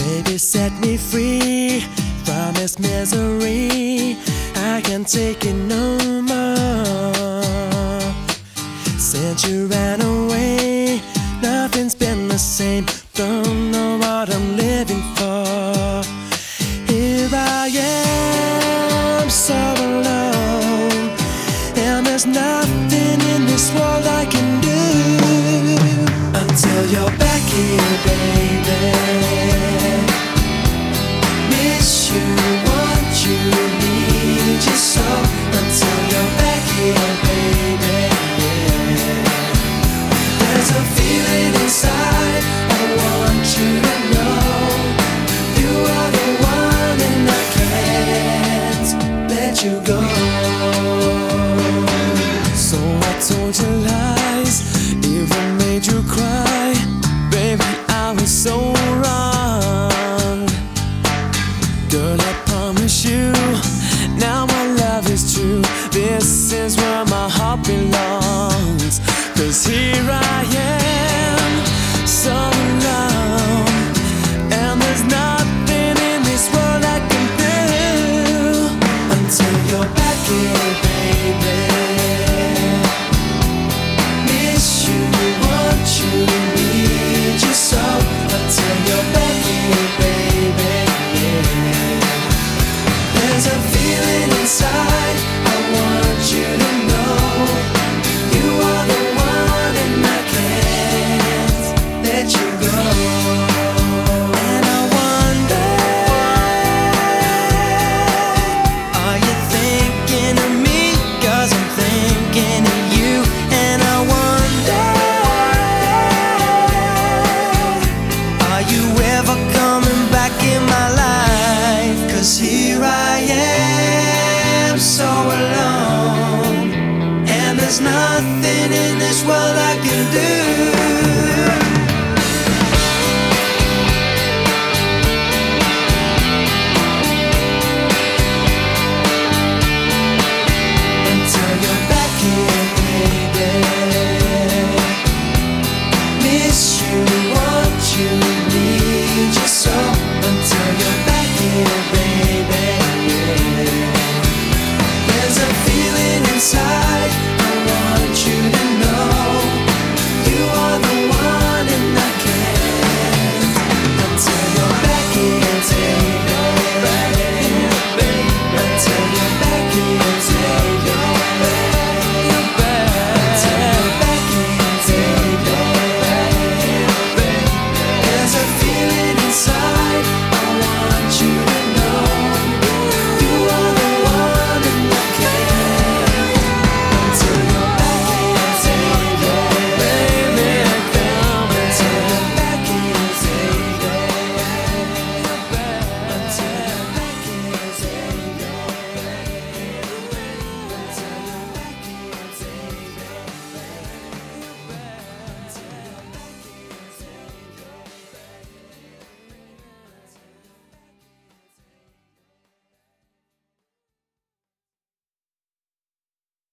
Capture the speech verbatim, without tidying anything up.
Baby, set me free from this misery. I can't take it no more. Since you ran away, nothing's been the same. Don't know what I'm living for. Here I am, so alone, and there's nothing in this world I can do until you're back here, baby. Miss you, want you, need you so until you're back here, baby. There's a feeling inside, I want you to know you are the one and I can't let you go. So I told you lies, even made you cry. Baby, I was so wrong. Girl, I promise you, now my love is true. This is where my heart belongs. Cause here I am, so alone, and there's nothing in this world I can do until you're back here, baby. Miss you, want you, need you so until you're back here, baby. Yeah. There's a feeling inside, I want you to know you are the one and I can't let you go. And I wonder, are you thinking of me? Cause I'm thinking of you. And I wonder, are you ever coming back in my life? Cause here I am, so alone, and there's nothing in this world I can do